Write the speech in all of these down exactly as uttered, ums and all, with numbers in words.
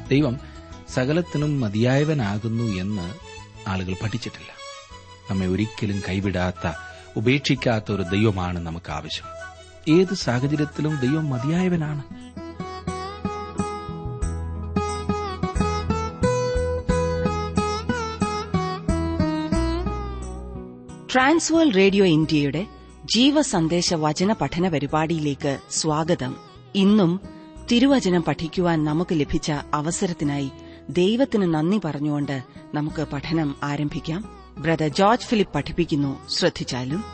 ദൈവം സകലത്തിനും മതിയായവനാകുന്നു എന്ന് ആളുകൾ പഠിച്ചിട്ടില്ല. നമ്മെ ഒരിക്കലും കൈവിടാത്ത, ഉപേക്ഷിക്കാത്ത ഒരു ദൈവമാണ് നമുക്ക് ആവശ്യം. ഏത് സാഹചര്യത്തിലും ദൈവം മതിയായവനാണ്. ട്രാൻസ്വേൾ റേഡിയോ ഇന്ത്യയുടെ ജീവസന്ദേശ വചന പഠന പരിപാടിയിലേക്ക് സ്വാഗതം. ഇന്നും തിരുവചനം പഠിക്കുവാൻ നമുക്ക് ലഭിച്ച അവസരത്തിനായി ദൈവത്തിന് നന്ദി പറഞ്ഞുകൊണ്ട് നമുക്ക് പഠനം ആരംഭിക്കാം. ബ്രദർ ജോർജ് ഫിലിപ്പ് പഠിപ്പിക്കുന്നു. ശ്രദ്ധിച്ചാലും.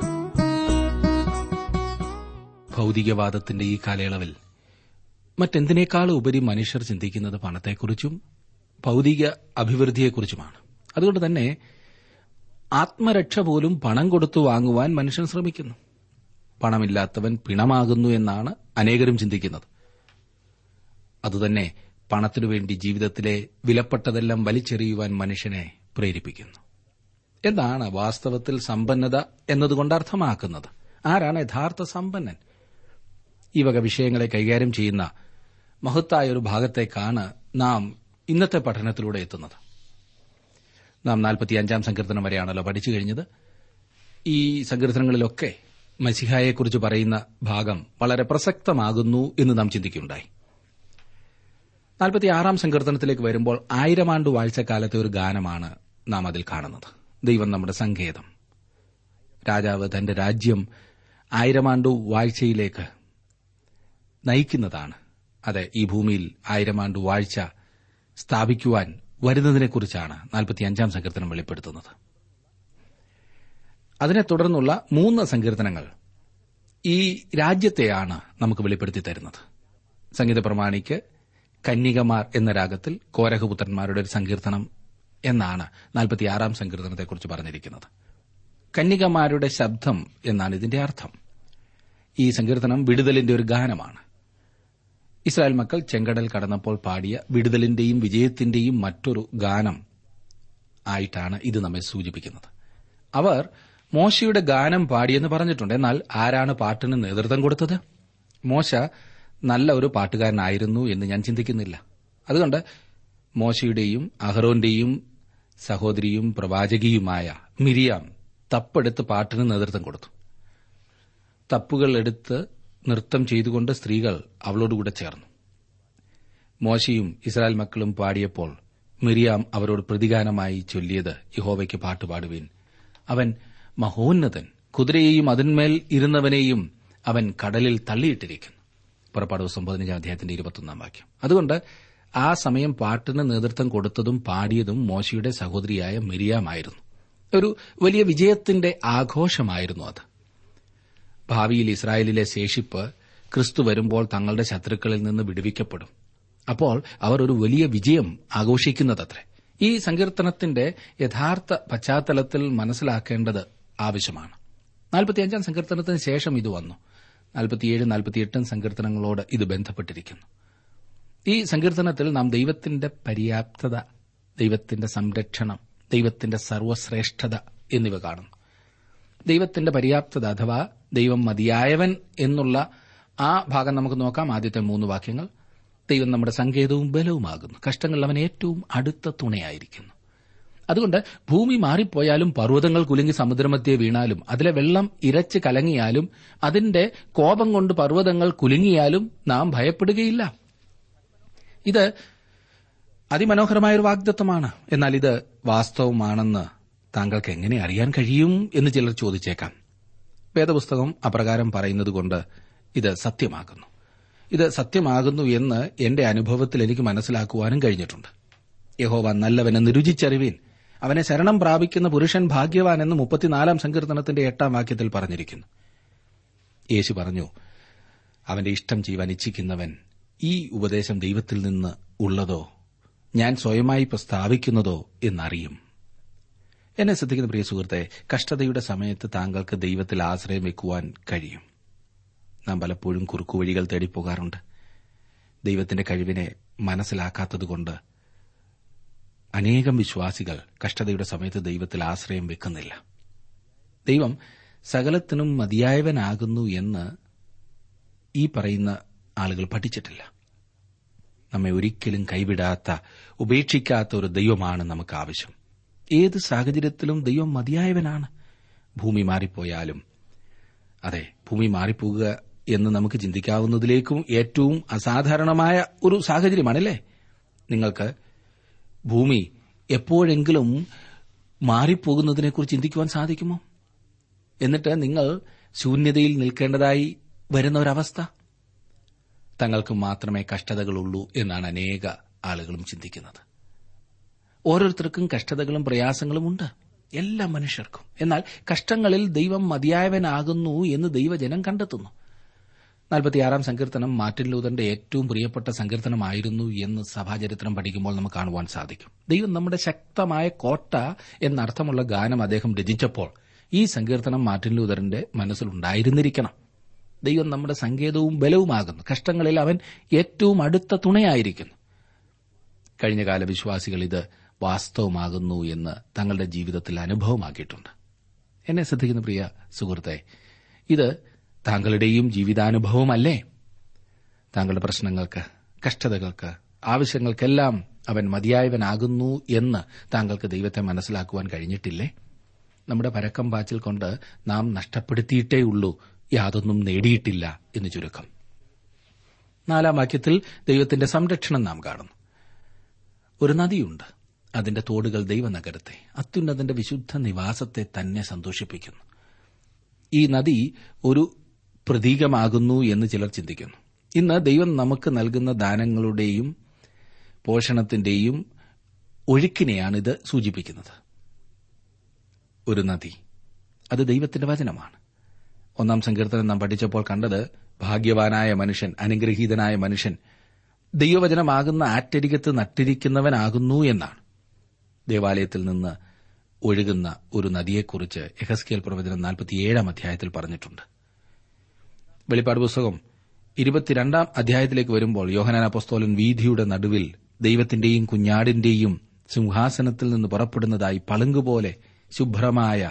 ഭൌതികവാദത്തിന്റെ ഈ കാലയളവിൽ മറ്റെന്തിനേക്കാളും ഉപരി മനുഷ്യർ ചിന്തിക്കുന്നത് പണത്തെക്കുറിച്ചും ഭൌതിക അഭിവൃദ്ധിയെക്കുറിച്ചുമാണ്. അതുകൊണ്ട് തന്നെ ആത്മരക്ഷ പോലും പണം കൊടുത്തു വാങ്ങുവാൻ മനുഷ്യൻ ശ്രമിക്കുന്നു. പണമില്ലാത്തവൻ പിണമാകുന്നു എന്നാണ് അനേകരും ചിന്തിക്കുന്നത്. അതുതന്നെ പണത്തിനുവേണ്ടി ജീവിതത്തിലെ വിലപ്പെട്ടതെല്ലാം വലിച്ചെറിയുവാൻ മനുഷ്യനെ പ്രേരിപ്പിക്കുന്നു. എന്താണ് വാസ്തവത്തിൽ സമ്പന്നത എന്നതുകൊണ്ട് അർത്ഥമാക്കുന്നത്? ആരാണ് യഥാർത്ഥ സമ്പന്നൻ? ഈ വക വിഷയങ്ങളെ കൈകാര്യം ചെയ്യുന്ന മഹത്തായ ഒരു ഭാഗത്തേക്കാണ് നാം ഇന്നത്തെ പഠനത്തിലൂടെ എത്തുന്നത്. നാം നാൽപ്പത്തിയഞ്ചാം സങ്കീർത്തനം വരെയാണല്ലോ പഠിച്ചു കഴിഞ്ഞത്. ഈ സങ്കീർത്തനങ്ങളിലൊക്കെ മസിഹായെക്കുറിച്ച് പറയുന്ന ഭാഗം വളരെ പ്രസക്തമാകുന്നു എന്ന് നാം ചിന്തിക്കുകയുണ്ടായി. നാൽപ്പത്തിയാറാം സങ്കീർത്തനത്തിലേക്ക് വരുമ്പോൾ ആയിരം ആണ്ട് വാഴ്ചക്കാലത്തെ ഒരു ഗാനമാണ് നാം അതിൽ കാണുന്നത്. ദൈവം നമ്മുടെ സങ്കേതം. രാജാവ് തന്റെ രാജ്യം ആയിരം ആണ്ടു വാഴ്ചയിലേക്ക് നയിക്കുന്നതാണ്. അതെ, ഈ ഭൂമിയിൽ ആയിരം ആണ്ടു വാഴ്ച സ്ഥാപിക്കുവാൻ വരുന്നതിനെക്കുറിച്ചാണ് നാൽപ്പത്തിയഞ്ചാം സങ്കീർത്തനം വെളിപ്പെടുത്തുന്നത്. അതിനെ തുടർന്നുള്ള മൂന്ന് സങ്കീർത്തനങ്ങൾ ഈ രാജ്യത്തെയാണ് നമുക്ക് വെളിപ്പെടുത്തി തരുന്നത്. സംഗീത പ്രമാണിക്ക് കന്യകമാർ എന്ന രാഗത്തിൽ കോരഹപുത്രന്മാരുടെ ഒരു സങ്കീർത്തനം എന്നാണ് നാൽപ്പത്തിയാറാം സങ്കീർത്തനത്തെക്കുറിച്ച് പറഞ്ഞിരിക്കുന്നത്. കന്യകമാരുടെ ശബ്ദം എന്നാണ് ഇതിന്റെ അർത്ഥം. ഈ സങ്കീർത്തനം വിടുതലിന്റെ ഒരു ഗാനമാണ്. ഇസ്രായേൽ മക്കൾ ചെങ്കടൽ കടന്നപ്പോൾ പാടിയ വിടുതലിന്റെയും വിജയത്തിന്റെയും മറ്റൊരു ഗാനം ആയിട്ടാണ് ഇത് നമ്മെ സൂചിപ്പിക്കുന്നത്. അവർ മോശയുടെ ഗാനം പാടിയെന്ന് പറഞ്ഞിട്ടുണ്ട്. എന്നാൽ ആരാണ് പാട്ടിന് നേതൃത്വം കൊടുത്തത്? മോശ നല്ല ഒരു പാട്ടുകാരനായിരുന്നു എന്ന് ഞാൻ ചിന്തിക്കുന്നില്ല. അതുകൊണ്ട് മോശയുടെയും അഹറോന്റെയും സഹോദരിയും പ്രവാചകിയുമായ മിരിയാം തപ്പെടുത്ത് പാട്ടിന് നേതൃത്വം കൊടുത്തു. തപ്പുകൾ എടുത്ത് നൃത്തം ചെയ്തുകൊണ്ട് സ്ത്രീകൾ അവളോടുകൂടെ ചേർന്നു. മോശയും ഇസ്രായേൽ മക്കളും പാടിയപ്പോൾ മിരിയാം അവരോട് പ്രതിഗാനമായി ചൊല്ലിയത്, യഹോവയ്ക്ക് പാട്ടുപാടുവിൻ, അവൻ മഹോന്നതൻ, കുതിരയെയും അതിന്മേൽ ഇരുന്നവനെയും അവൻ കടലിൽ തള്ളിയിട്ടിരിക്കുന്നു. പുറപ്പാട് ദിവസം പതിനഞ്ചാം അധ്യായത്തിന്റെ ഇരുപത്തൊന്നാം വാക്യം. അതുകൊണ്ട് ആ സമയം പാട്ടിന് നേതൃത്വം കൊടുത്തതും പാടിയതും മോശയുടെ സഹോദരിയായ മിരിയാമായിരുന്നു. ഒരു വലിയ വിജയത്തിന്റെ ആഘോഷമായിരുന്നു അത്. ഭാവിയിൽ ഇസ്രായേലിലെ ശേഷിപ്പ് ക്രിസ്തു വരുമ്പോൾ തങ്ങളുടെ ശത്രുക്കളിൽ നിന്ന് വിടുവിക്കപ്പെടും. അപ്പോൾ അവർ ഒരു വലിയ വിജയം ആഘോഷിക്കുന്നതത്രേ. ഈ സങ്കീർത്തനത്തിന്റെ യഥാർത്ഥ പശ്ചാത്തലത്തിൽ മനസ്സിലാക്കേണ്ടത് ആവശ്യമാണ്. നാൽപ്പത്തിയഞ്ചാം സങ്കീർത്തനത്തിന് ശേഷം ഇത് വന്നു. നാൽപ്പത്തിയേഴ് നാൽപ്പത്തിയെട്ടും സങ്കീർത്തനങ്ങളോട് ഇത് ബന്ധപ്പെട്ടിരിക്കുന്നു. ഈ സങ്കീർത്തനത്തിൽ നാം ദൈവത്തിന്റെ പര്യാപ്തത, ദൈവത്തിന്റെ സംരക്ഷണം, ദൈവത്തിന്റെ സർവ്വശ്രേഷ്ഠത എന്നിവ കാണുന്നു. ദൈവത്തിന്റെ പര്യാപ്തത അഥവാ ദൈവം മതിയായവൻ എന്നുള്ള ആ ഭാഗം നമുക്ക് നോക്കാം. ആദ്യത്തെ മൂന്ന് വാക്യങ്ങൾ. ദൈവം നമ്മുടെ സങ്കേതവും ബലവുമാകുന്നു, കഷ്ടങ്ങളിൽ അവൻ ഏറ്റവും അടുത്ത തുണയായിരിക്കുന്നു. അതുകൊണ്ട് ഭൂമി മാറിപ്പോയാലും, പർവ്വതങ്ങൾ കുലുങ്ങി സമുദ്രമധ്യേ വീണാലും, അതിലെ വെള്ളം ഇരച്ച് കലങ്ങിയാലും, അതിന്റെ കോപം കൊണ്ട് പർവ്വതങ്ങൾ കുലുങ്ങിയാലും നാം ഭയപ്പെടുകയില്ല. ഇത് അതിമനോഹരമായൊരു വാഗ്ദത്തമാണ്. എന്നാൽ ഇത് വാസ്തവമാണെന്ന് താങ്കൾക്ക് എങ്ങനെ അറിയാൻ കഴിയും എന്ന് ചിലർ ചോദിച്ചേക്കാം. വേദപുസ്തകം അപ്രകാരം പറയുന്നതുകൊണ്ട് ഇത് സത്യമാകുന്നു. ഇത് സത്യമാകുന്നു എന്ന് എന്റെ അനുഭവത്തിൽ എനിക്ക് മനസ്സിലാക്കുവാനും കഴിഞ്ഞിട്ടുണ്ട്. യഹോവ നല്ലവനെന്ന് രുചിച്ചറിവീൻ, അവനെ ശരണം പ്രാപിക്കുന്ന പുരുഷൻ ഭാഗ്യവാൻ എന്ന് മുപ്പത്തിനാലാം സങ്കീർത്തനത്തിന്റെ എട്ടാം വാക്യത്തിൽ പറഞ്ഞിരിക്കുന്നു. യേശു പറഞ്ഞു, അവന്റെ ഇഷ്ടം ചെയ്യുവാൻ ഇച്ഛിക്കുന്നവൻ ഈ ഉപദേശം ദൈവത്തിൽ നിന്ന് ഉള്ളതോ ഞാൻ സ്വയമായി പ്രസ്താവിക്കുന്നതോ എന്നറിയും. എന്നെ ശ്രദ്ധിക്കുന്ന പ്രിയ സുഹൃത്തെ, കഷ്ടതയുടെ സമയത്ത് താങ്കൾക്ക് ദൈവത്തിൽ ആശ്രയം വെക്കുവാൻ കഴിയും. നാം പലപ്പോഴും കുറുക്കുവഴികൾ തേടിപ്പോകാറുണ്ട്. ദൈവത്തിന്റെ കഴിവിനെ മനസ്സിലാക്കാത്തതുകൊണ്ട് അനേകം വിശ്വാസികൾ കഷ്ടതയുടെ സമയത്ത് ദൈവത്തിൽ ആശ്രയം വെക്കുന്നില്ല. ദൈവം സകലത്തിനും മതിയായവനാകുന്നു എന്ന് ഈ പറയുന്ന ആളുകൾ പഠിച്ചിട്ടില്ല. നമ്മെ ഒരിക്കലും കൈവിടാത്ത, ഉപേക്ഷിക്കാത്ത ഒരു ദൈവമാണ് നമുക്ക് ആവശ്യം. ഏത് സാഹചര്യത്തിലും ദൈവം മതിയായവനാണ്. ഭൂമി മാറിപ്പോയാലും, അതെ, ഭൂമി മാറിപ്പോകുക എന്ന് നമുക്ക് ചിന്തിക്കാവുന്നതിലേക്കും ഏറ്റവും അസാധാരണമായ ഒരു സാഹചര്യമാണല്ലേ. നിങ്ങൾക്ക് ഭൂമി എപ്പോഴെങ്കിലും മാറിപ്പോകുന്നതിനെക്കുറിച്ച് ചിന്തിക്കുവാൻ സാധിക്കുമോ? എന്നിട്ട് നിങ്ങൾ ശൂന്യതയിൽ നിൽക്കേണ്ടതായി വരുന്ന ഒരവസ്ഥ. തങ്ങൾക്ക് മാത്രമേ കഷ്ടതകളുള്ളൂ എന്നാണ് അനേക ആളുകളും ചിന്തിക്കുന്നത്. ഓരോരുത്തർക്കും കഷ്ടതകളും പ്രയാസങ്ങളും ഉണ്ട്, എല്ലാ മനുഷ്യർക്കും. എന്നാൽ കഷ്ടങ്ങളിൽ ദൈവം മതിയായവനാകുന്നു എന്ന് ദൈവജനം കണ്ടെത്തുന്നു. നാൽപ്പത്തിയാറാം സങ്കീർത്തനം മാർട്ടിൻ ലൂതറിന്റെ ഏറ്റവും പ്രിയപ്പെട്ട സങ്കീർത്തനമായിരുന്നു എന്ന് സഭാചരിത്രം പഠിക്കുമ്പോൾ നമുക്ക് കാണുവാൻ സാധിക്കും. ദൈവം നമ്മുടെ ശക്തമായ കോട്ട എന്നർത്ഥമുള്ള ഗാനം അദ്ദേഹം രചിച്ചപ്പോൾ ഈ സങ്കീർത്തനം മാർട്ടിൻ ലൂതറിന്റെ മനസ്സിലുണ്ടായിരുന്നിരിക്കണം. ദൈവം നമ്മുടെ സങ്കേതവും ബലവുമാകുന്നു. കഷ്ടങ്ങളിൽ അവൻ ഏറ്റവും അടുത്ത തുണയായിരിക്കുന്നു. കഴിഞ്ഞകാല വിശ്വാസികൾ ഇത് വാസ്തവമാകുന്നു എന്ന് തങ്ങളുടെ ജീവിതത്തിൽ അനുഭവമാക്കിയിട്ടുണ്ട്. എന്നെ ശ്രദ്ധിക്കുന്ന പ്രിയ സുഹൃത്തെ, ഇത് താങ്കളുടെയും ജീവിതാനുഭവമല്ലേ? താങ്കളുടെ പ്രശ്നങ്ങൾക്ക്, കഷ്ടതകൾക്ക്, ആവശ്യങ്ങൾക്കെല്ലാം അവൻ മതിയായവനാകുന്നു എന്ന് താങ്കൾക്ക് ദൈവത്തെ മനസ്സിലാക്കുവാൻ കഴിഞ്ഞിട്ടില്ലേ? നമ്മുടെ പരക്കം പാച്ചിൽ കൊണ്ട് നാം നഷ്ടപ്പെടുത്തിയിട്ടേയുള്ളൂ, യാതൊന്നും നേടിയിട്ടില്ല എന്ന് ചുരുക്കം. നാലാം വാക്യത്തിൽ ദൈവത്തിന്റെ സംരക്ഷണം നാം കാണുന്നു. ഒരു നദിയുണ്ട്, അതിന്റെ തോടുകൾ ദൈവനഗരത്തെ, അത്യുന്നതന്റെ വിശുദ്ധ നിവാസത്തെ തന്നെ സന്തോഷിപ്പിക്കുന്നു. ഈ നദി ഒരു പ്രതീകമാകുന്നു എന്ന് ചിലർ ചിന്തിക്കുന്നു. ഇന്ന് ദൈവം നമുക്ക് നൽകുന്ന ദാനങ്ങളുടെയും പോഷണത്തിന്റെയും ഒഴുക്കിനെയാണ് ഇത് സൂചിപ്പിക്കുന്നത്. ഒരു നദി, അത് ദൈവത്തിന്റെ വചനമാണ്. ഒന്നാം സങ്കീർത്തനം നാം പഠിച്ചപ്പോൾ കണ്ടത്, ഭാഗ്യവാനായ മനുഷ്യൻ, അനുഗ്രഹീതനായ മനുഷ്യൻ ദൈവവചനമാകുന്ന ആറ്റരികത്ത് നട്ടിരിക്കുന്നവനാകുന്നു എന്നാണ്. ദേവാലയത്തിൽ നിന്ന് ഒഴുകുന്ന ഒരു നദിയെക്കുറിച്ച് യെഹെസ്കേൽ പ്രവചനം നാൽപ്പത്തിയേഴാം അധ്യായത്തിൽ പറഞ്ഞിട്ടുണ്ട്. വെളിപ്പാട് പുസ്തകം ഇരുപത്തിരണ്ടാം അധ്യായത്തിലേക്ക് വരുമ്പോൾ യോഹന്നാൻ അപ്പോസ്തലൻ വീഥിയുടെ നടുവിൽ ദൈവത്തിന്റെയും കുഞ്ഞാടിന്റെയും സിംഹാസനത്തിൽ നിന്ന് പുറപ്പെടുന്നതായി പളുങ്കുപോലെ ശുഭ്രമായ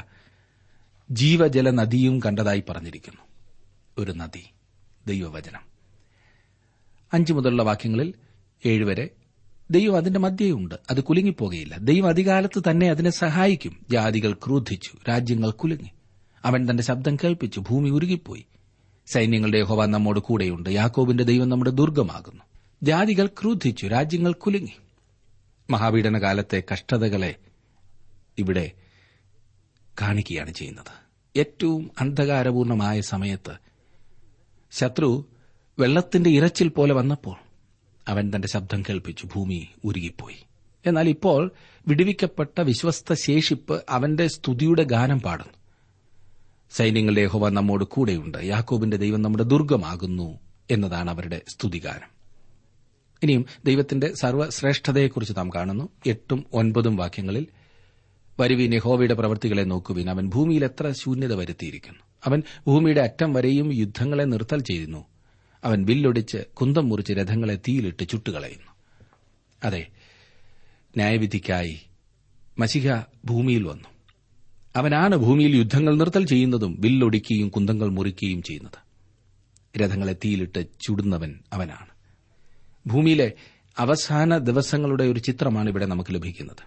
ജീവജല നദിയും കണ്ടതായി പറഞ്ഞിരിക്കുന്നു. ഒരു നദി, ദൈവവചനം. അഞ്ചു മുതലുള്ള വാക്യങ്ങളിൽ ഏഴുവരെ ദൈവം അതിന്റെ മധ്യയുണ്ട്, അത് കുലുങ്ങിപ്പോകയില്ല. ദൈവം അധികാലത്ത് തന്നെ അതിനെ സഹായിക്കും. ജാതികൾ ക്രുദ്ധിച്ചു, രാജ്യങ്ങൾ കുലുങ്ങി. അവൻ തന്റെ ശബ്ദം കേൾപ്പിച്ചു, ഭൂമി ഉരുകിപ്പോയി. സൈന്യങ്ങളുടെ യഹോവ നമ്മോട് കൂടെയുണ്ട്, യാക്കോബിന്റെ ദൈവം നമ്മുടെ ദുർഗമാകുന്നു. ജാതികൾ ക്രുദ്ധിച്ചു, രാജ്യങ്ങൾ കുലുങ്ങി. മഹാപീഡനകാലത്തെ കഷ്ടതകളെ ഇവിടെ കാണിക്കുകയാണ് ചെയ്യുന്നത്. ഏറ്റവും അന്ധകാരപൂർണമായ സമയത്ത് ശത്രു വെള്ളത്തിന്റെ ഇരച്ചിൽ പോലെ വന്നപ്പോൾ അവൻ തന്റെ ശബ്ദം കേൾപ്പിച്ചു, ഭൂമി ഉരുകിപ്പോയി. എന്നാൽ ഇപ്പോൾ വിടുവിക്കപ്പെട്ട വിശ്വസ്ത ശേഷിപ്പ് അവന്റെ സ്തുതിയുടെ ഗാനം പാടുന്നു. സൈന്യങ്ങളുടെ യഹോവ നമ്മോട് കൂടെയുണ്ട്, യാക്കോബിന്റെ ദൈവം നമ്മുടെ ദുർഗമാകുന്നു എന്നതാണ് അവരുടെ സ്തുതിഗാനം. ഇനിയും ദൈവത്തിന്റെ സർവ്വശ്രേഷ്ഠതയെക്കുറിച്ച് നാം കാണുന്നു. എട്ടും ഒൻപതും വാക്യങ്ങളിൽ, വരുവിൻ, യഹോവയുടെ പ്രവൃത്തികളെ നോക്കുവിൻ, അവൻ ഭൂമിയിൽ എത്ര ശൂന്യത വരുത്തിയിരിക്കുന്നു. അവൻ ഭൂമിയുടെ അറ്റം വരെയും യുദ്ധങ്ങളെ നിർത്തൽ ചെയ്യുന്നു. അവൻ വില്ലൊടിച്ച് കുന്തം മുറിച്ച് രഥങ്ങളെ തീയിലിട്ട് ചുട്ടുകളയുന്നു. അതെ, ന്യായവിധിക്കായി മശിഹ ഭൂമിയിൽ വന്നു. അവനാണ് ഭൂമിയിൽ യുദ്ധങ്ങൾ നിർത്തൽ ചെയ്യുന്നതും വില്ലൊടിക്കുകയും കുന്തങ്ങൾ മുറിക്കുകയും ചെയ്യുന്നത്. രഥങ്ങളെ തീയിലിട്ട് ചുടുന്നവൻ അവനാണ്. ഭൂമിയിലെ അവസാന ദിവസങ്ങളുടെ ഒരു ചിത്രമാണ് ഇവിടെ നമുക്ക് ലഭിക്കുന്നത്.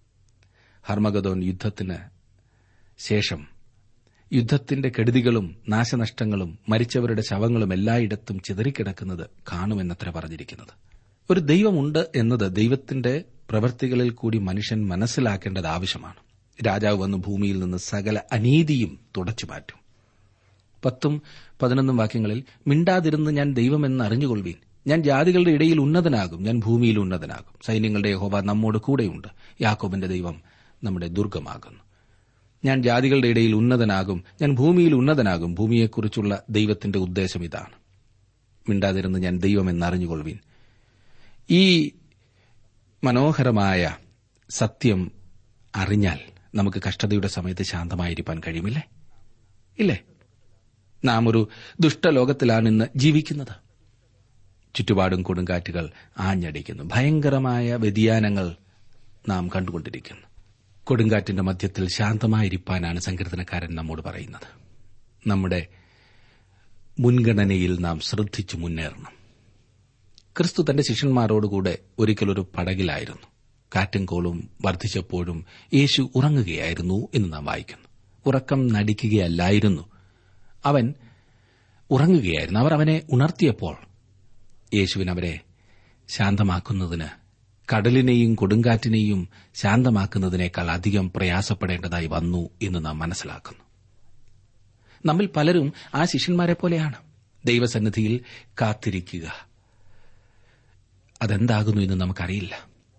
ഹർമഗദോൻ യുദ്ധത്തിന് ശേഷം യുദ്ധത്തിന്റെ കെടുതികളും നാശനഷ്ടങ്ങളും മരിച്ചവരുടെ ശവങ്ങളും എല്ലായിടത്തും ചിതറിക്കിടക്കുന്നത് കാണുമെന്നത്ര പറഞ്ഞിരിക്കുന്നത്. ഒരു ദൈവമുണ്ട് എന്നത് ദൈവത്തിന്റെ പ്രവൃത്തികളിൽ കൂടി മനുഷ്യൻ മനസ്സിലാക്കേണ്ടത് ആവശ്യമാണ്. രാജാവ് വന്ന് ഭൂമിയിൽ നിന്ന് സകല അനീതിയും തുടച്ചുമാറ്റും. പത്തും പതിനൊന്നും വാക്യങ്ങളിൽ, മിണ്ടാതിരുന്ന് ഞാൻ ദൈവമെന്ന് അറിഞ്ഞുകൊള്ളുവീൻ, ഞാൻ ജാതികളുടെ ഇടയിൽ ഉന്നതനാകും, ഞാൻ ഭൂമിയിൽ ഉന്നതനാകും. സൈന്യങ്ങളുടെ യഹോവ നമ്മോട് കൂടെയുണ്ട്, യാക്കോബിന്റെ ദൈവം നമ്മുടെ ദുർഗമാകുന്നു. ഞാൻ ജാതികളുടെ ഇടയിൽ ഉന്നതനാകും, ഞാൻ ഭൂമിയിൽ ഉന്നതനാകും. ഭൂമിയെക്കുറിച്ചുള്ള ദൈവത്തിന്റെ ഉദ്ദേശം ഇതാണ്. മിണ്ടാതിരുന്ന് ഞാൻ ദൈവമെന്നറിഞ്ഞുകൊള്ളുവീൻ. ഈ മനോഹരമായ സത്യം അറിഞ്ഞാൽ നമുക്ക് കഷ്ടതയുടെ സമയത്ത് ശാന്തമായിരിക്കാൻ കഴിയുമില്ലേ? ഇല്ലേ? നാം ഒരു ദുഷ്ടലോകത്തിലാണ് ഇന്ന് ജീവിക്കുന്നത്. ചുറ്റുപാടും കൊടുങ്കാറ്റുകൾ ആഞ്ഞടിക്കുന്നു. ഭയങ്കരമായ വ്യതിയാനങ്ങൾ നാം കണ്ടുകൊണ്ടിരിക്കുന്നു. കൊടുങ്കാറ്റിന്റെ മധ്യത്തിൽ ശാന്തമായിരിക്കാനാണ് സങ്കീർത്തനക്കാരൻ നമ്മോട് പറയുന്നത്. നമ്മുടെ മുൻഗണനയിൽ നാം ശ്രദ്ധിച്ചു മുന്നേറണം. ക്രിസ്തു തന്റെ ശിഷ്യന്മാരോടുകൂടെ ഒരിക്കലൊരു പടകിലായിരുന്നു. കാറ്റും കോളും വർദ്ധിച്ചപ്പോഴും യേശു ഉറങ്ങുകയായിരുന്നു എന്ന് നാം വായിക്കുന്നു. ഉറക്കം നടിക്കുകയല്ലായിരുന്നു, അവൻ ഉറങ്ങുകയായിരുന്നു. അവർ അവനെ ഉണർത്തിയപ്പോൾ യേശുവിന് അവരെ ശാന്തമാക്കുന്നതിന് കടലിനെയും കൊടുങ്കാറ്റിനെയും ശാന്തമാക്കുന്നതിനേക്കാൾ അധികം പ്രയാസപ്പെടേണ്ടതായി വന്നു എന്ന് നാം മനസ്സിലാക്കുന്നു. നമ്മിൽ പലരും ആ ശിഷ്യന്മാരെ പോലെയാണ്. ദൈവസന്നിധിയിൽ കാത്തിരിക്കുക, അതെന്താകുന്നു എന്ന് നമുക്കറിയില്ല.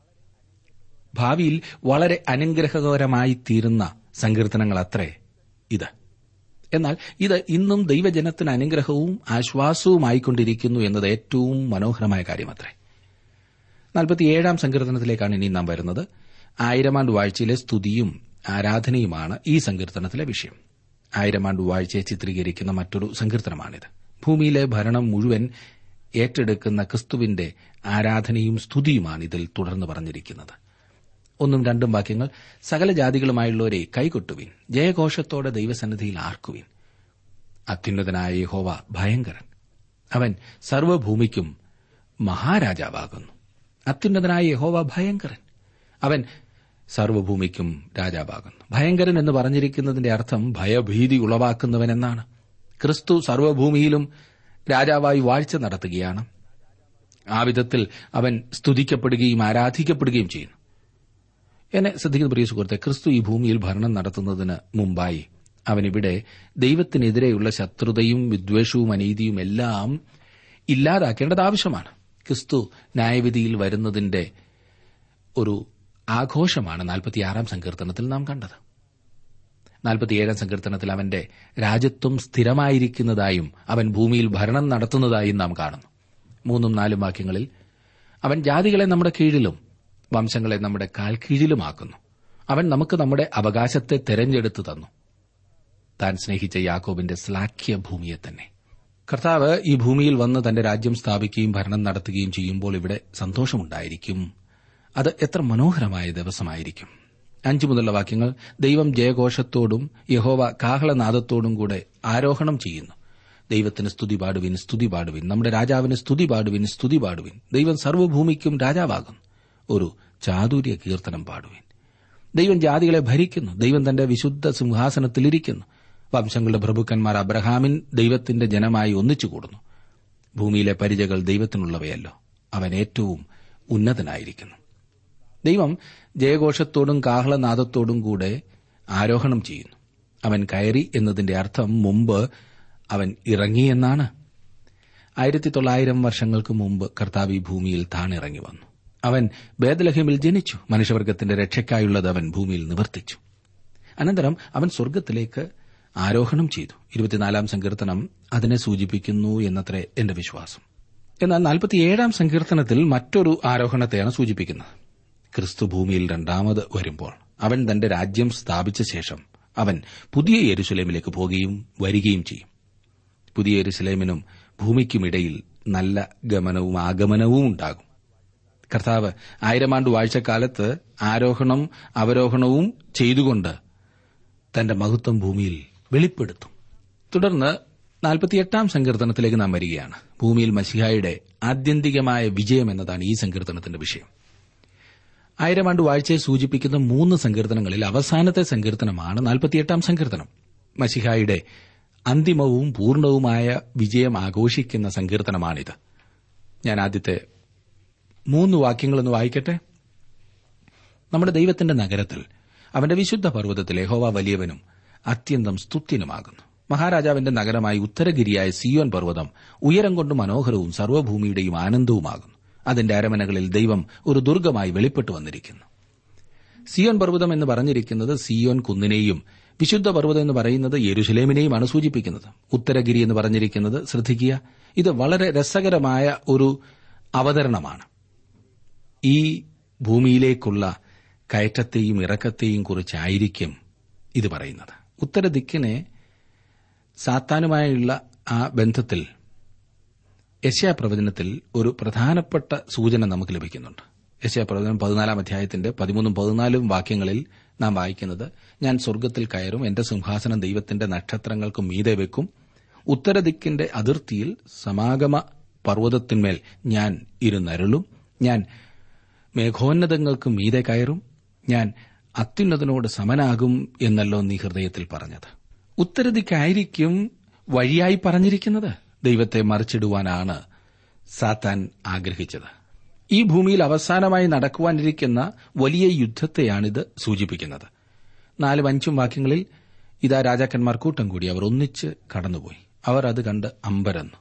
ഭാവിയിൽ വളരെ അനുഗ്രഹകരമായി തീരുന്ന സങ്കീർത്തനങ്ങളത്രേ ഇത്. എന്നാൽ ഇത് ഇന്നും ദൈവജനത്തിന് അനുഗ്രഹവും ആശ്വാസവുമായിക്കൊണ്ടിരിക്കുന്നു എന്നത് ഏറ്റവും മനോഹരമായ കാര്യമത്രേ. നാൽപ്പത്തിയേഴാം സങ്കീർത്തനത്തിലേക്കാണ് ഇനി നാം വരുന്നത്. ആയിരമാണ്ട് വാഴ്ചയിലെ സ്തുതിയും ആരാധനയുമാണ് ഈ സങ്കീർത്തനത്തിലെ വിഷയം. ആയിരമാണ്ട് വാഴ്ചയെ ചിത്രീകരിക്കുന്ന മറ്റൊരു സങ്കീർത്തനമാണിത്. ഭൂമിയിലെ ഭരണം മുഴുവൻ ഏറ്റെടുക്കുന്ന ക്രിസ്തുവിന്റെ ആരാധനയും സ്തുതിയുമാണ് ഇതിൽ തുടർന്ന് പറഞ്ഞിരിക്കുന്നത്. ഒന്നും രണ്ടും വാക്യങ്ങൾ: സകല ജാതികളുമായുള്ളവരെ കൈകൊട്ടുവിൻ, ജയഘോഷത്തോടെ ദൈവസന്നിധിയിൽ ആർക്കുവിൻ. അത്യുന്നതനായ യഹോവ ഭയങ്കരൻ, അവൻ സർവ്വഭൂമിക്കും മഹാരാജാവാകുന്നു. അത്യുന്നതനായ യഹോവ ഭയങ്കരൻ, അവൻ സർവ്വഭൂമിക്കും രാജാവാകുന്നു. ഭയങ്കരൻ എന്ന് പറഞ്ഞിരിക്കുന്നതിന്റെ അർത്ഥം ഭയഭീതി ഉളവാക്കുന്നവനെന്നാണ്. ക്രിസ്തു സർവ്വഭൂമിയിലും രാജാവായി വാഴ്ച നടത്തുകയാണ്. ആ വിധത്തിൽ അവൻ സ്തുതിക്കപ്പെടുകയും ആരാധിക്കപ്പെടുകയും ചെയ്യുന്നു. എന്നെ ശ്രദ്ധിക്കുന്ന പ്രിയ സുഹൃത്തെ, ക്രിസ്തു ഈ ഭൂമിയിൽ ഭരണം നടത്തുന്നതിന് മുമ്പായി അവനിവിടെ ദൈവത്തിനെതിരെയുള്ള ശത്രുതയും വിദ്വേഷവും അനീതിയും എല്ലാം ഇല്ലാതാക്കേണ്ടത് ആവശ്യമാണ്. ക്രിസ്തു ന്യായവിധിയിൽ വരുന്നതിന്റെ ഒരു ആഘോഷമാണ് നാൽപ്പത്തിയാറാം സങ്കീർത്തനത്തിൽ നാം കണ്ടത്. നാൽപ്പത്തിയേഴാം സങ്കീർത്തനത്തിൽ അവന്റെ രാജ്യത്വം സ്ഥിരമായിരിക്കുന്നതായും അവൻ ഭൂമിയിൽ ഭരണം നടത്തുന്നതായും നാം കാണുന്നു. മൂന്നും നാലും വാക്യങ്ങളിൽ അവൻ ജാതികളെ നമ്മുടെ കീഴിലും വംശങ്ങളെ നമ്മുടെ കാൽ കീഴിലുമാക്കുന്നു. അവൻ നമുക്ക് നമ്മുടെ അവകാശത്തെ തെരഞ്ഞെടുത്തു തന്നു, താൻ സ്നേഹിച്ച യാക്കോബിന്റെ ശ്ലാഘ്യ ഭൂമിയെ തന്നെ. കർത്താവ് ഈ ഭൂമിയിൽ വന്ന് തന്റെ രാജ്യം സ്ഥാപിക്കുകയും ഭരണം നടത്തുകയും ചെയ്യുമ്പോൾ ഇവിടെ സന്തോഷമുണ്ടായിരിക്കും. അത് എത്ര മനോഹരമായ ദിവസമായിരിക്കും. അഞ്ചു മുതലുള്ള വാക്യങ്ങൾ: ദൈവം ജയഘോഷത്തോടും യഹോവ കാഹളനാദത്തോടും കൂടെ ആരോഹണം ചെയ്യുന്നു. ദൈവത്തിന് സ്തുതി പാടുവിൻ, സ്തുതി പാടുവിൻ. നമ്മുടെ രാജാവിന് സ്തുതി പാടുവിൻ, സ്തുതി പാടുവിൻ. ദൈവം സർവ്വഭൂമിക്കും രാജാവാകുന്നു. ഒരു ചാതുര്യ കീർത്തനം പാടുവിൻ. ദൈവം ജാതികളെ ഭരിക്കുന്നു. ദൈവം തന്റെ വിശുദ്ധ സിംഹാസനത്തിലിരിക്കുന്നു. വംശങ്ങളുടെ പ്രഭുക്കന്മാർ അബ്രഹാമിൻ ദൈവത്തിന്റെ ജനമായി ഒന്നിച്ചുകൂടുന്നു. ഭൂമിയിലെ പരിചകൾ ദൈവത്തിനുള്ളവയല്ലോ, അവൻ ഏറ്റവും ഉന്നതനായിരിക്കുന്നു. ദൈവം ജയഘോഷത്തോടും കാഹളനാദത്തോടും കൂടെ ആരോഹണം ചെയ്യുന്നു. അവൻ കയറി എന്നതിന്റെ അർത്ഥം മുമ്പ് അവൻ ഇറങ്ങി എന്നാണ്. ആയിരത്തി തൊള്ളായിരം വർഷങ്ങൾക്ക് മുമ്പ് കർത്താവ് ഈ ഭൂമിയിൽ താണിറങ്ങി വന്നു. അവൻ ബേത്ലഹേമിൽ ജനിച്ചു. മനുഷ്യവർഗത്തിന്റെ രക്ഷയ്ക്കായുള്ളത് അവൻ ഭൂമിയിൽ നിവർത്തിച്ചു. അനന്തരം അവൻ സ്വർഗ്ഗത്തിലേക്ക് ആരോഹണം ചെയ്തു. ഇരുപത്തിനാലാം സങ്കീർത്തനം അതിനെ സൂചിപ്പിക്കുന്നു എന്നത്രേ എന്റെ വിശ്വാസം. എന്നാൽ നാൽപ്പത്തിയേഴാം സങ്കീർത്തനത്തിൽ മറ്റൊരു ആരോഹണത്തെയാണ് സൂചിപ്പിക്കുന്നത്. ക്രിസ്തു ഭൂമിയിൽ രണ്ടാമത് വരുമ്പോൾ അവൻ തന്റെ രാജ്യം സ്ഥാപിച്ച ശേഷം അവൻ പുതിയ യെരുശലേമിലേക്ക് പോകുകയും വരികയും ചെയ്യും. പുതിയ യെരുശലേമിനും ഭൂമിക്കുമിടയിൽ നല്ല ഗമനവും ആഗമനവും ഉണ്ടാകും. കർത്താവ് ആയിരമാണ്ട് വാഴ്ചക്കാലത്ത് ആരോഹണം അവരോഹണവും ചെയ്തുകൊണ്ട് തന്റെ മഹത്വം ഭൂമിയിൽ വെളിപ്പെടുത്തും. തുടർന്ന് നാൽപ്പത്തിയെട്ടാം സങ്കീർത്തനത്തിലേക്ക് നാം വരികയാണ്. ഭൂമിയിൽ മശിഹായുടെ ആത്യന്തികമായ വിജയം എന്നതാണ് ഈ സങ്കീർത്തനത്തിന്റെ വിഷയം. ആയിരമാണ്ട് വാഴ്ചയെ സൂചിപ്പിക്കുന്ന മൂന്ന് സങ്കീർത്തനങ്ങളിൽ അവസാനത്തെ സങ്കീർത്തനമാണ് നാൽപ്പത്തിയെട്ടാം സങ്കീർത്തനം. മശിഹായുടെ അന്തിമവും പൂർണ്ണവുമായ വിജയം ആഘോഷിക്കുന്ന സങ്കീർത്തനമാണിത്. ഞാൻ ആദ്യത്തെ മൂന്ന് വാക്യങ്ങളൊന്ന് വായിക്കട്ടെ. നമ്മുടെ ദൈവത്തിന്റെ നഗരത്തിൽ അവന്റെ വിശുദ്ധ പർവ്വതത്തിൽ യഹോവ വലിയവനും അത്യന്തം സ്തുത്യനുമാകുന്നു. മഹാരാജാവിന്റെ നഗരമായി ഉത്തരഗിരിയായ സിയോൻ പർവ്വതം ഉയരം കൊണ്ട് മനോഹരവും സർവ്വഭൂമിയുടെയും ആനന്ദവുമാകുന്നു. അതിന്റെ അരമനകളിൽ ദൈവം ഒരു ദുർഗമായി വെളിപ്പെട്ടു വന്നിരിക്കുന്നു. സിയോൻ പർവ്വതം എന്ന് പറഞ്ഞിരിക്കുന്നത് സിയോൻ കുന്നിനെയും വിശുദ്ധ പർവ്വതം എന്ന് പറയുന്നത് യെരുശലേമിനെയുമാണ് സൂചിപ്പിക്കുന്നത്. ഉത്തരഗിരി എന്ന് പറഞ്ഞിരിക്കുന്നത്, ശ്രദ്ധിക്കുക, ഇത് വളരെ രസകരമായ ഒരു അവതരണമാണ്. ഈ ഭൂമിയിലേക്കുള്ള കയറ്റത്തെയും ഇറക്കത്തെയും കുറിച്ചായിരിക്കും ഇത് പറയുന്നത്. ഉത്തരദിക്കിനെ സാത്താനുമായുള്ള ആ ബന്ധത്തിൽ യെശയ്യാപ്രവചനത്തിൽ ഒരു പ്രധാനപ്പെട്ട സൂചന നമുക്ക് ലഭിക്കുന്നുണ്ട്. യെശയ്യാപ്രവചനം പതിനാലാം അധ്യായത്തിന്റെ പതിമൂന്നും പതിനാലും വാക്യങ്ങളിൽ നാം വായിക്കുന്നത്: ഞാൻ സ്വർഗ്ഗത്തിൽ കയറും, എന്റെ സിംഹാസനം ദൈവത്തിന്റെ നക്ഷത്രങ്ങൾക്ക് മീതെ വെക്കും, ഉത്തരദിക്കിന്റെ അതിർത്തിയിൽ സമാഗമ പർവ്വതത്തിന്മേൽ ഞാൻ ഇരുന്നരുളും. ഞാൻ മേഘോന്നതങ്ങൾക്ക് മീതെ കയറും. ഞാൻ അത്യുന്നതനോട് സമനാകും എന്നല്ലോ നീ ഹൃദയത്തിൽ പറഞ്ഞത്. ഉത്തരദിക്കായിരിക്കും വഴിയായി പറഞ്ഞിരിക്കുന്നത്. ദൈവത്തെ മറിച്ചിടുവാനാണ് സാത്താൻ ആഗ്രഹിച്ചത്. ഈ ഭൂമിയിൽ അവസാനമായി നടക്കുവാനിരിക്കുന്ന വലിയ യുദ്ധത്തെയാണിത് സൂചിപ്പിക്കുന്നത്. നാലും അഞ്ചും വാക്യങ്ങളിൽ ഇതാ രാജാക്കന്മാർ കൂട്ടം കൂടി അവർ ഒന്നിച്ച് കടന്നുപോയി. അവർ അത് കണ്ട് അമ്പരന്നു.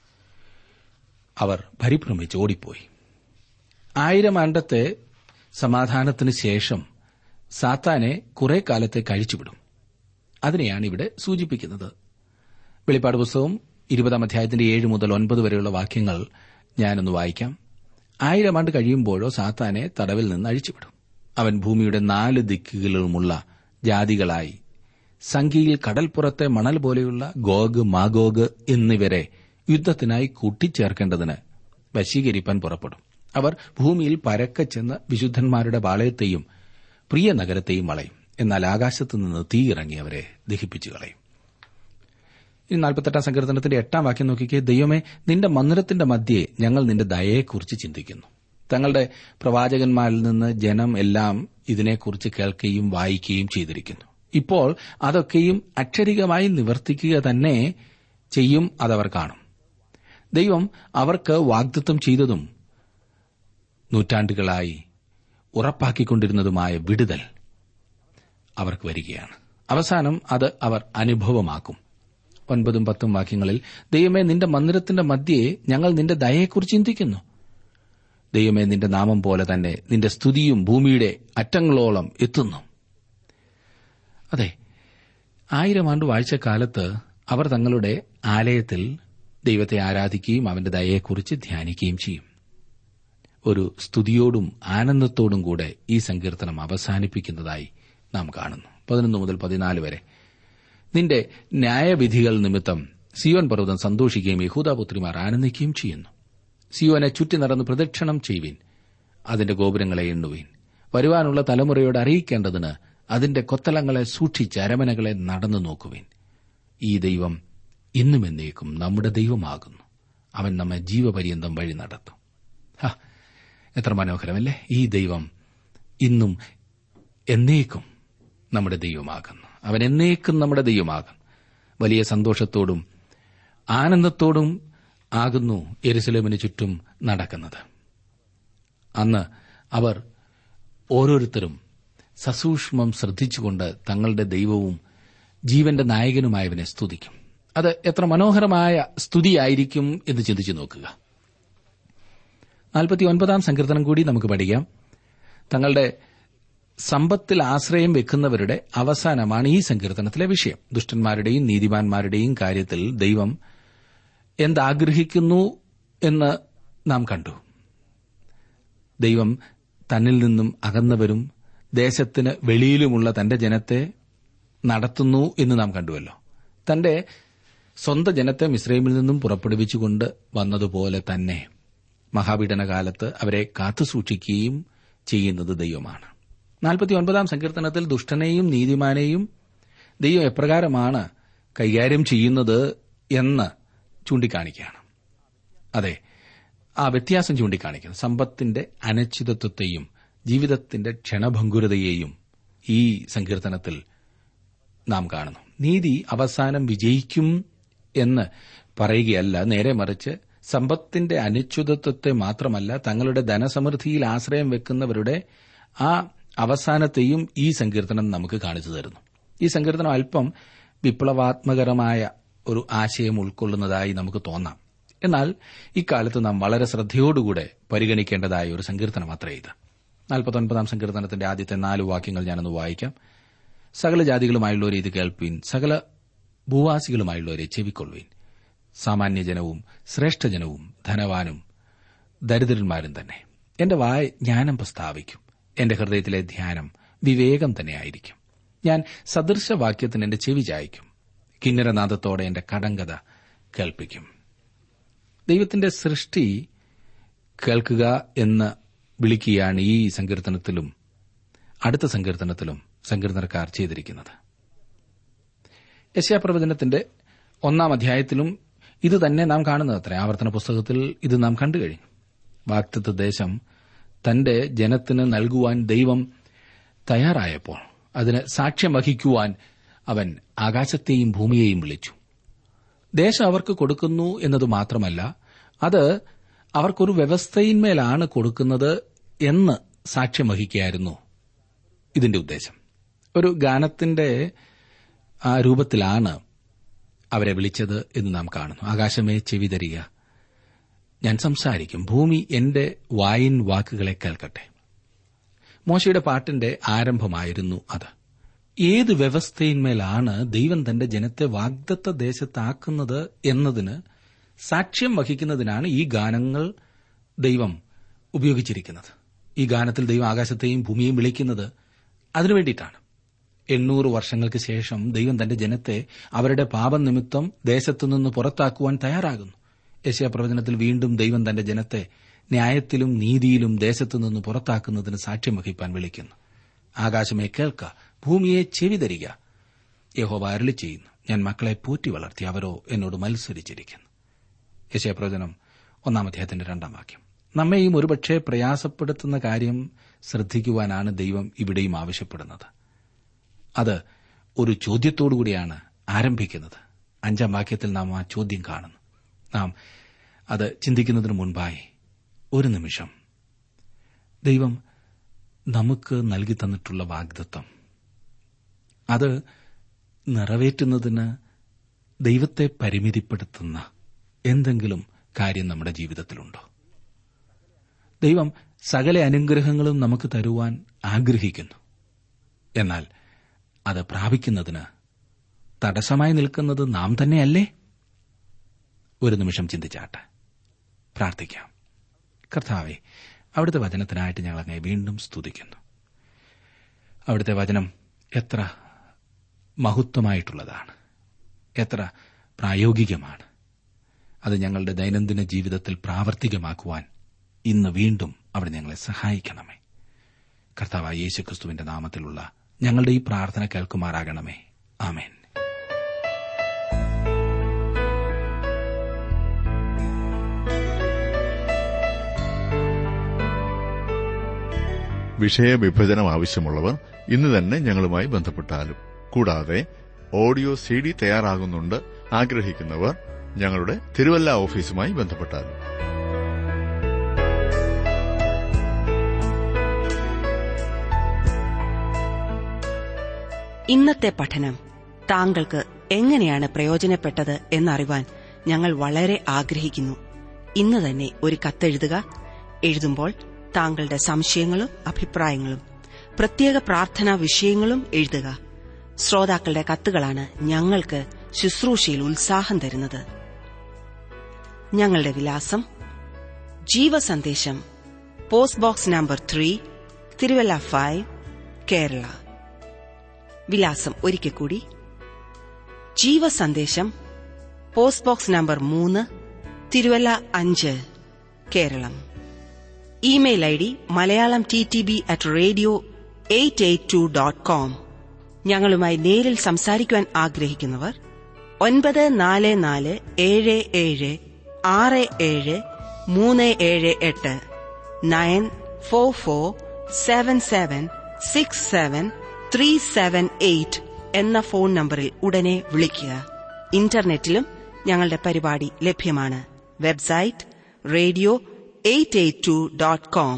അവർ പരിഭ്രമിച്ച് ഓടിപ്പോയി. ആയിരം ആണ്ടത്തെ സമാധാനത്തിന് ശേഷം സാത്താനെ കുറെ കാലത്തെ കഴിച്ചുവിടും. അതിനെയാണ് ഇവിടെ സൂചിപ്പിക്കുന്നത്. വെളിപ്പാട് പുസ്തകം ഇരുപതാം അധ്യായത്തിന്റെ ഏഴ് മുതൽ ഒൻപത് വരെയുള്ള വാക്യങ്ങൾ ഞാനൊന്ന് വായിക്കാം. ആയിരം ആണ്ട് കഴിയുമ്പോഴോ സാത്താനെ തടവിൽ നിന്ന് അഴിച്ചുവിടും. അവൻ ഭൂമിയുടെ നാല് ദിക്കുകളിലുമുള്ള ജാതികളായി സംഖ്യയിൽ കടൽപ്പുറത്തെ മണൽ പോലെയുള്ള ഗോഗ് മാഗോഗ് എന്നിവരെ യുദ്ധത്തിനായി കൂട്ടിച്ചേർക്കേണ്ടതിന് വശീകരിപ്പാൻ പുറപ്പെടും. അവർ ഭൂമിയിൽ പരക്കെ ചെന്ന് വിശുദ്ധന്മാരുടെ പാളയത്തെയും പ്രിയ നഗരത്തെയും വളയും. എന്നാൽ ആകാശത്തുനിന്ന് തീയിറങ്ങി അവരെ ദഹിപ്പിച്ചു കളയും. ഇനി നാൽപ്പത്തെട്ടാം സങ്കീർത്തനത്തിന്റെ എട്ടാം വാക്യം നോക്കിക്കേ. ദൈവമേ, നിന്റെ മന്ദിരത്തിന്റെ മധ്യേ ഞങ്ങൾ നിന്റെ ദയയെക്കുറിച്ച് ചിന്തിക്കുന്നു. തങ്ങളുടെ പ്രവാചകന്മാരിൽ നിന്ന് ജനം എല്ലാം ഇതിനെക്കുറിച്ച് കേൾക്കുകയും വായിക്കുകയും ചെയ്തിരിക്കുന്നു. ഇപ്പോൾ അതൊക്കെയും അക്ഷരികമായി നിവർത്തിക്കുക തന്നെ ചെയ്യും. അതവർ കാണും. ദൈവം അവർക്ക് വാഗ്ദത്തം ചെയ്തതും നൂറ്റാണ്ടുകളായി ഉറപ്പാക്കിക്കൊണ്ടിരുന്നതുമായ വിടുതൽ അവർക്ക് വരികയാണ്. അവസാനം അത് അവർ അനുഭവമാക്കും. ഒൻപതും പത്തും വാക്യങ്ങളിൽ ദൈവമേ, നിന്റെ മന്ദിരത്തിന്റെ മധ്യേ ഞങ്ങൾ നിന്റെ ദയയെക്കുറിച്ച് ചിന്തിക്കുന്നു. ദൈവമേ, നിന്റെ നാമം പോലെ തന്നെ നിന്റെ സ്തുതിയും ഭൂമിയുടെ അറ്റങ്ങളോളം എത്തുന്നു. അതെ, ആയിരം ആണ്ട് വാഴ്ചക്കാലത്ത് അവർ തങ്ങളുടെ ആലയത്തിൽ ദൈവത്തെ ആരാധിക്കുകയും അവന്റെ ദയയെക്കുറിച്ച് ധ്യാനിക്കുകയും ചെയ്യും. ഒരു സ്തുതിയോടും ആനന്ദത്തോടും കൂടെ ഈ സങ്കീർത്തനം അവസാനിപ്പിക്കുന്നതായി നാം കാണുന്നു. പതിനൊന്ന് മുതൽ പതിനാല് വരെ. നിന്റെ ന്യായവിധികൾ നിമിത്തം സിയോൻ പർവ്വതം സന്തോഷിക്കുകയും യഹൂദാപുത്രിമാർ ആനന്ദിക്കുകയും ചെയ്യുന്നു. സിയോനെ ചുറ്റി നടന്ന് പ്രദക്ഷിണം ചെയ്യുവിൻ, അതിന്റെ ഗോപുരങ്ങളെ എണ്ണുവിൻ. വരുവാനുള്ള തലമുറയോട് അറിയിക്കേണ്ടതിന് അതിന്റെ കൊത്തളങ്ങളെ സൂക്ഷിച്ച് അരമനകളെ നടന്നു നോക്കുവിൻ. ഈ ദൈവം ഇന്നും എന്നേക്കും നമ്മുടെ ദൈവമാകുന്നു. അവൻ നമ്മെ ജീവപര്യന്തം വഴി നടത്തും. ഹാ, എത്ര മനോഹരമല്ലേ! ഈ ദൈവം ഇന്നും എന്നേക്കും നമ്മുടെ ദൈവമാകുന്നു. അവൻ എന്നേക്കും നമ്മുടെ ദൈവമാകുന്നു. വലിയ സന്തോഷത്തോടും ആനന്ദത്തോടും ആകുന്നു യെരുശലേമിന് ചുറ്റും നടക്കുന്നത്. അന്ന് അവർ ഓരോരുത്തരും സസൂക്ഷ്മം ശ്രദ്ധിച്ചുകൊണ്ട് തങ്ങളുടെ ദൈവവും ജീവന്റെ നായകനുമായവനെ സ്തുതിക്കും. അത് എത്ര മനോഹരമായ സ്തുതിയായിരിക്കും എന്ന് ചിന്തിച്ചു നോക്കുക. നാൽപ്പത്തിയൊൻപതാം സങ്കീർത്തനം കൂടി നമുക്ക് പഠിക്കാം. തങ്ങളുടെ സമ്പത്തിൽ ആശ്രയം വെക്കുന്നവരുടെ അവസാനമാണ് ഈ സങ്കീർത്തനത്തിലെ വിഷയം. ദുഷ്ടന്മാരുടെയും നീതിമാന്മാരുടെയും കാര്യത്തിൽ ദൈവം എന്താഗ്രഹിക്കുന്നു എന്ന് നാം കണ്ടു. ദൈവം തന്നിൽ നിന്നും അകന്നവരും ദേശത്തിന് വെളിയിലുമുള്ള തന്റെ ജനത്തെ നടത്തുന്നു എന്ന് നാം കണ്ടുവല്ലോ. തന്റെ സ്വന്തം ജനത്തെ മിസ്രൈമിൽ നിന്നും പുറപ്പെടുവിച്ചുകൊണ്ട് വന്നതുപോലെ തന്നെ മഹാപീഡനകാലത്ത് അവരെ കാത്തുസൂക്ഷിക്കുകയും ചെയ്യുന്നത് ദൈവമാണ്. നാൽപ്പത്തിയൊൻപതാം സങ്കീർത്തനത്തിൽ ദുഷ്ടനെയും നീതിമാനെയും ദൈവം എപ്രകാരമാണ് കൈകാര്യം ചെയ്യുന്നത് എന്ന് ചൂണ്ടിക്കാണിക്കുകയാണ്. അതെ, ആ വ്യത്യാസം ചൂണ്ടിക്കാണിക്കുന്നു. സമ്പത്തിന്റെ അനിശ്ചിതത്വത്തെയും ജീവിതത്തിന്റെ ക്ഷണഭംഗുരതയെയും ഈ സങ്കീർത്തനത്തിൽ നാം കാണുന്നു. നീതി അവസാനം വിജയിക്കും എന്ന് പറയുകയല്ല, നേരെ മറിച്ച് സമ്പത്തിന്റെ അനിശ്ചിതത്വത്തെ മാത്രമല്ല, തങ്ങളുടെ ധനസമൃദ്ധിയിൽ ആശ്രയം വെക്കുന്നവരുടെ ആ അവസാനത്തെയും ഈ സങ്കീർത്തനം നമുക്ക് കാണിച്ചു തരുന്നു. ഈ സങ്കീർത്തനം അല്പം വിപ്ലവാത്മകരമായ ഒരു ആശയം ഉൾക്കൊള്ളുന്നതായി നമുക്ക് തോന്നാം. എന്നാൽ ഇക്കാലത്ത് നാം വളരെ ശ്രദ്ധയോടുകൂടെ പരിഗണിക്കേണ്ടതായ ഒരു സങ്കീർത്തനം അത്രേ ഇത്. നാൽപ്പത്തൊൻപതാം സങ്കീർത്തനത്തിന്റെ ആദ്യത്തെ നാല് വാക്യങ്ങൾ ഞാനൊന്ന് വായിക്കാം. സകല ജാതികളുമായുള്ളവരെ ഇത് കേൾപ്പീൻ, സകല ഭൂവാസികളുമായുള്ളവരെ ചെവിക്കൊള്ളുവീൻ. സാമാന്യജനവും ശ്രേഷ്ഠജനവും ധനവാനും ദരിദ്രന്മാരും തന്നെ എന്റെ വായ് ജ്ഞാനം പ്രസ്താവിക്കും. എന്റെ ഹൃദയത്തിലെ ധ്യാനം വിവേകം തന്നെയായിരിക്കും. ഞാൻ സദൃശവാക്യത്തിന് എന്റെ ചെവി ചായ്ക്കും. കിന്നരനാദത്തോടെ എന്റെ കടങ്കഥ കേൾപ്പിക്കും. ദൈവത്തിന്റെ സൃഷ്ടി കേൾക്കുക എന്ന് വിളിക്കുകയാണ് ഈ സങ്കീർത്തനത്തിലും അടുത്ത സങ്കീർത്തനത്തിലും സങ്കീർത്തനക്കാർ ചെയ്തിരിക്കുന്നത്. യെശയ്യാപ്രവചനത്തിന്റെ ഒന്നാം അധ്യായത്തിലും ഇത് തന്നെ നാം കാണുന്നത് അത്ര. ആവർത്തന പുസ്തകത്തിൽ ഇത് നാം കണ്ടുകഴിഞ്ഞു. വാഗ്ദത്ത ദേശം തന്റെ ജനത്തിന് നൽകുവാൻ ദൈവം തയ്യാറായപ്പോൾ അതിന് സാക്ഷ്യം വഹിക്കുവാൻ അവൻ ആകാശത്തെയും ഭൂമിയെയും വിളിച്ചു. ദേശം അവർക്ക് കൊടുക്കുന്നു എന്നത് മാത്രമല്ല, അത് അവർക്കൊരു വ്യവസ്ഥയിന്മേലാണ് കൊടുക്കുന്നത് എന്ന് സാക്ഷ്യം വഹിക്കുകയായിരുന്നു ഇതിന്റെ ഉദ്ദേശം. ഒരു ഗാനത്തിന്റെ ആ രൂപത്തിലാണ് അവരെ വിളിച്ചത് എന്ന് നാം കാണുന്നു. ആകാശമേ ചെവി തരിക, ഞാൻ സംസാരിക്കും, ഭൂമി എന്റെ വായിൻ വാക്കുകളെ കേൾക്കട്ടെ. മോശയുടെ പാട്ടിന്റെ ആരംഭമായിരുന്നു അത്. ഏത് വ്യവസ്ഥയിന്മേലാണ് ദൈവം തന്റെ ജനത്തെ വാഗ്ദത്ത ദേശത്താക്കുന്നത് എന്നതിന് സാക്ഷ്യം വഹിക്കുന്നതിനാണ് ഈ ഗാനങ്ങൾ ദൈവം ഉപയോഗിച്ചിരിക്കുന്നത്. ഈ ഗാനത്തിൽ ദൈവം ആകാശത്തെയും ഭൂമിയെയും വിളിക്കുന്നത് അതിനുവേണ്ടിയിട്ടാണ്. എണ്ണൂറ് വർഷങ്ങൾക്ക് ശേഷം ദൈവം തന്റെ ജനത്തെ അവരുടെ പാപം നിമിത്തം ദേശത്തുനിന്ന് പുറത്താക്കുവാൻ തയ്യാറാകുന്നു. യെശയ്യാ പ്രവചനത്തിൽ വീണ്ടും ദൈവം തന്റെ ജനത്തെ ന്യായത്തിലും നീതിയിലും ദേശത്തുനിന്ന് പുറത്താക്കുന്നതിന് സാക്ഷ്യം വഹിപ്പാൻ വിളിക്കുന്നു. ആകാശമേ കേൾക്ക, ഭൂമിയെ ചെവി തരിക, യഹോവ അരുളി ചെയ്യുന്നു, ഞാൻ മക്കളെ പോറ്റി വളർത്തി, അവരോ എന്നോട് മത്സരിച്ചിരിക്കുന്നു. യെശയ്യാ പ്രവചനം ഒന്നാം അധ്യായത്തിന്റെ രണ്ടാം വാക്യം. നമ്മെയും ഒരുപക്ഷെ പ്രയാസപ്പെടുത്തുന്ന കാര്യം ശ്രദ്ധിക്കുവാനാണ് ദൈവം ഇവിടെയും ആവശ്യപ്പെടുന്നത്. അത് ഒരു ചോദ്യത്തോടുകൂടിയാണ് ആരംഭിക്കുന്നത്. അഞ്ചാം വാക്യത്തിൽ നാം ആ ചോദ്യം കാണുന്നു. നാം അത് ചിന്തിക്കുന്നതിന് മുൻപായി ഒരു നിമിഷം ദൈവം നമുക്ക് നൽകി തന്നിട്ടുള്ള വാഗ്ദത്തം, അത് നിറവേറ്റുന്നതിന് ദൈവത്തെ പരിമിതിപ്പെടുത്തുന്ന എന്തെങ്കിലും കാര്യം നമ്മുടെ ജീവിതത്തിലുണ്ടോ? ദൈവം സകല അനുഗ്രഹങ്ങളും നമുക്ക് തരുവാൻ ആഗ്രഹിക്കുന്നു. എന്നാൽ അത് പ്രാപിക്കുന്നതിന് തടസ്സമായി നിൽക്കുന്നത് നാം തന്നെയല്ലേ? ഒരു നിമിഷം ചിന്തിച്ചാട്ടെ. പ്രാർത്ഥിക്കാം. കർത്താവേ, അവിടുത്തെ വചനത്തിനായിട്ട് ഞങ്ങൾ അങ്ങേ വീണ്ടും സ്തുതിക്കുന്നു. അവിടുത്തെ വചനം എത്ര മഹത്വമായിട്ടുള്ളതാണ്, എത്ര പ്രായോഗികമാണ്. അത് ഞങ്ങളുടെ ദൈനംദിന ജീവിതത്തിൽ പ്രാവർത്തികമാക്കുവാൻ ഇന്ന് വീണ്ടും അവിടെ ഞങ്ങളെ സഹായിക്കണമേ. കർത്താവായ യേശുക്രിസ്തുവിന്റെ നാമത്തിലുള്ള ഞങ്ങളുടെ ഈ പ്രാർത്ഥന കേൾക്കുമാറാകണമേ. ആമേൻ. വിഷയവിഭജനം ആവശ്യമുള്ളവർ ഇന്ന് തന്നെ ഞങ്ങളുമായി ബന്ധപ്പെട്ടാലും, കൂടാതെ ഓഡിയോ സി ഡി തയ്യാറാകുന്നുണ്ട് ആഗ്രഹിക്കുന്നവർ ഞങ്ങളുടെ തിരുവല്ല ഓഫീസുമായി ബന്ധപ്പെട്ടാലും. ഇന്നത്തെ പഠനം താങ്കൾക്ക് എങ്ങനെയാണ് പ്രയോജനപ്പെട്ടത് എന്നറിവാൻ ഞങ്ങൾ വളരെ ആഗ്രഹിക്കുന്നു. ഇന്ന് തന്നെ ഒരു കത്തെഴുതുക. എഴുതുമ്പോൾ താങ്കളുടെ സംശയങ്ങളും അഭിപ്രായങ്ങളും പ്രത്യേക പ്രാർത്ഥനാ വിഷയങ്ങളും എഴുതുക. ശ്രോതാക്കളുടെ കത്തുകളാണ് ഞങ്ങൾക്ക് ശുശ്രൂഷയിൽ ഉത്സാഹം തരുന്നത്. ഞങ്ങളുടെ വിലാസം: ജീവസന്ദേശം, post box number three, Thiruvalla five, Kerala. വിലാസം ഒരിക്കൽ കൂടി: ജീവസന്ദേശം, പോസ്റ്റ് ബോക്സ് നമ്പർ മൂന്ന്, തിരുവല്ല അഞ്ച്, Keralam. Email I D Malayalam T T B at radio eight eight two dot com. ഞങ്ങളുമായി നേരിൽ സംസാരിക്കുവാൻ ആഗ്രഹിക്കുന്നവർ ഒൻപത് നാല് നാല് ഏഴ് ഏഴ് ആറ് ഏഴ് മൂന്ന് ഏഴ് എട്ട് nine four four seven seven six seven three seven eight എന്ന ഫോൺ നമ്പറിൽ ഉടനെ വിളിക്കുക. ഇന്റർനെറ്റിലും ഞങ്ങളുടെ പരിപാടി ലഭ്യമാണ്. Website radio eight eight two dot com.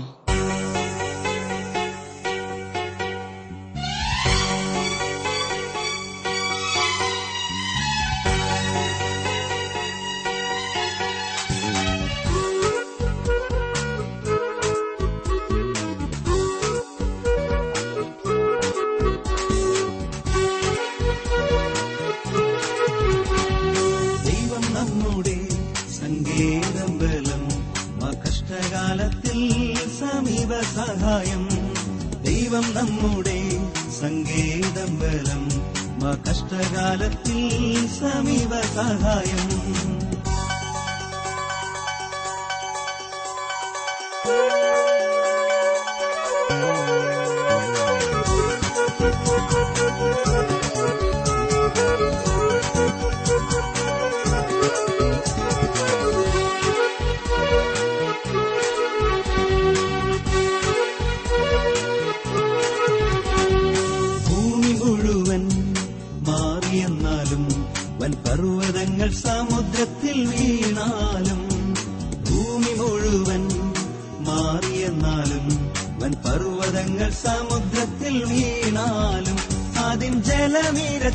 സഹായം ദൈവം നമ്മുടെ സങ്കേതം ബലം, മാ കഷ്ടകാലത്തിൽ സമീപ സഹായം.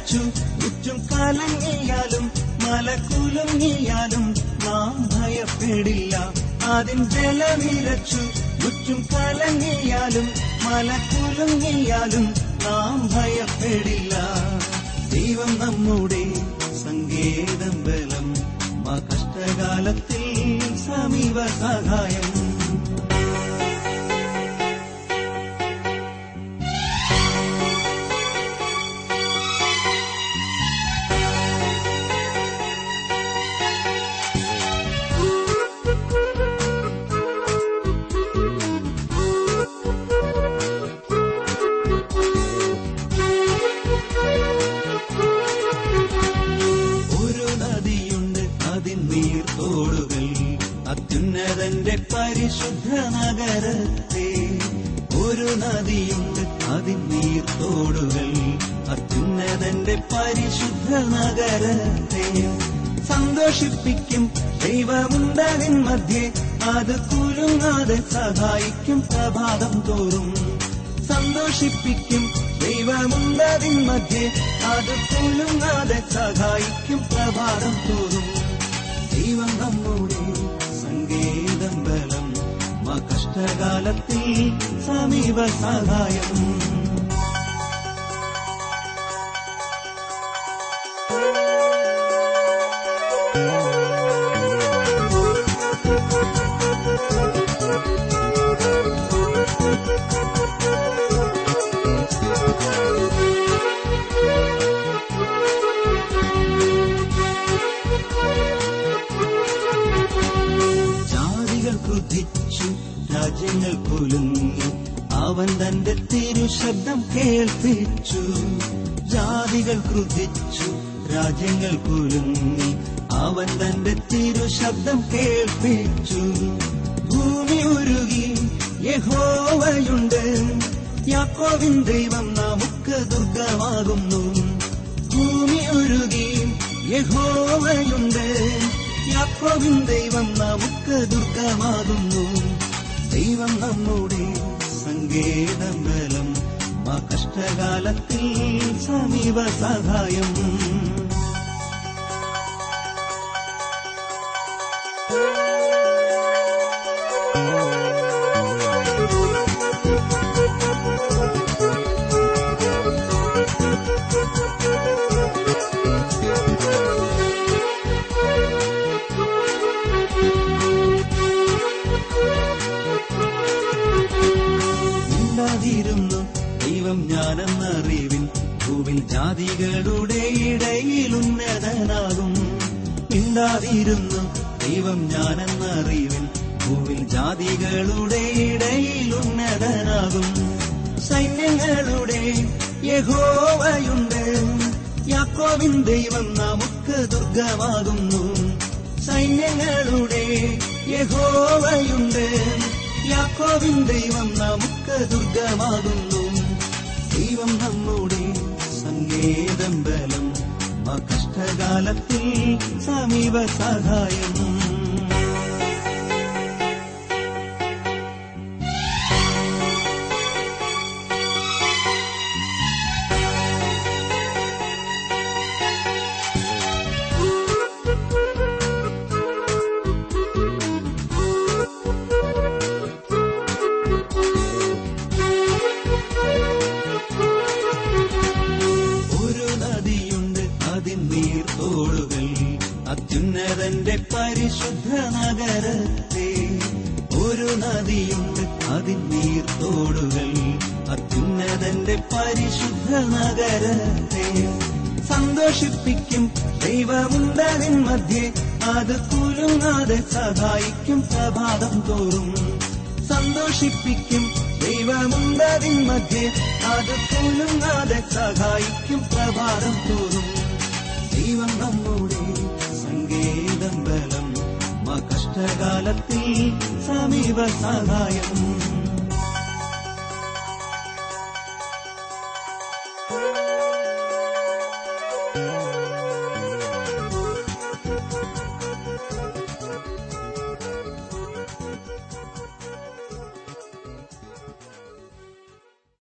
വിറച്ചു ചുറ്റും കലങ്ങിയാലും മലകുലുങ്ങിയാലും നാം ഭയപ്പെടില്ല. അതിൻ ജലനിരച്ചു ചുറ്റും കലങ്ങിയാലും മലകുലുങ്ങിയാലും നാം ഭയപ്പെടില്ല. ദൈവം നമ്മുടെ സങ്കേതം ബലം, മാ കഷ്ടകാലത്തിൽ സമീപ സഹായം. അത്യുന്നതന്റെ പരിശുദ്ധ നഗരത്തെ, ഒരു നദിയുണ്ട് അതിൻ നീർത്തോടുകൾ. അത്യുന്നതന്റെ പരിശുദ്ധ നഗരത്തെ സന്തോഷിപ്പിക്കും ദൈവമുണ്ടതിൻ മധ്യേ, അത് കുലുങ്ങാതെ സഹായിക്കും പ്രഭാതം തോറും. സന്തോഷിപ്പിക്കും ദൈവമുണ്ടതിൻ മധ്യേ, അത് കുലുങ്ങാതെ സഹായിക്കും പ്രഭാതം തോറും. ദൈവം നമ്മുടെ സങ്കേതം ബലം, മാ കഷ്ടകാലത്തിൽ സമീപ സഹായം. രാജ്യങ്ങൾ കുലുങ്ങി അവൻ തന്റെ തിരുശബ്ദം കേൾപ്പിച്ചു. ജാതികൾ ക്രുദ്ധിച്ചു, രാജ്യങ്ങൾ കുലുങ്ങി അവൻ തന്റെ തിരുശബ്ദം കേൾപ്പിച്ചു. ഭൂമി ഉരുകി യഹോവയുണ്ട്, യാക്കോബിൻ ദൈവം നമുക്ക് ദുർഗമാകുന്നു. ഭൂമി ഉരുകി യഹോവയുണ്ട്, യാക്കോബിൻ ദൈവം നമുക്ക് ദുർഗമാകുന്നു. ദൈവം നമ്മുടെ സങ്കേതം ബലം, മാ കഷ്ടകാലത്തിൽ സമീപ സഹായം. ദൈവം ഞാനെന്നറിവിൻ, ഭൂവിൽ ജാതികളുടെ ഇടയിൽ ഉന്നതനാകും. മിണ്ടാതിരുന്നു ദൈവം ഞാനെന്നറിവിൻ, ഭൂവിൽ ജാതികളുടെ ഇടയിൽ ഉന്നതനാകും. സൈന്യങ്ങളുടെ യഹോവയുണ്ട്, യാക്കോബിൻ ദൈവം നമുക്ക് ദുർഗമാകുന്നു. സൈന്യങ്ങളുടെ യഹോവയുണ്ട്, യാക്കോബിൻ ദൈവം നമുക്ക് ദുർഗമാകുന്നു. ദൈവം നമ്മുടെ സങ്കേതം ബലം, മാ കഷ്ടകാലത്തിൽ സമീപ സഹായം. അത്യുന്നതന്റെ പരിശുദ്ധ നഗരത്തെ, ഒരു നദിയുണ്ട് അതിൻ നീർത്തോടുകൾ. അത്യുന്നതന്റെ പരിശുദ്ധ നഗരത്തെ സന്തോഷിപ്പിക്കും ദൈവമുണ്ടതിൻ മധ്യേ, അത് കുലുങ്ങാതെ സഹായിക്കും പ്രഭാതം തോറും. സന്തോഷിപ്പിക്കും ദൈവമുണ്ടതിൻ മധ്യേ, അത് കുലുങ്ങാതെ സഹായിക്കും പ്രഭാതം തോറും. ദൈവം നമ്മുടെ സങ്കേതം ബലം, മാ കഷ്ടകാലത്തിൽ സമീപ സഹായം.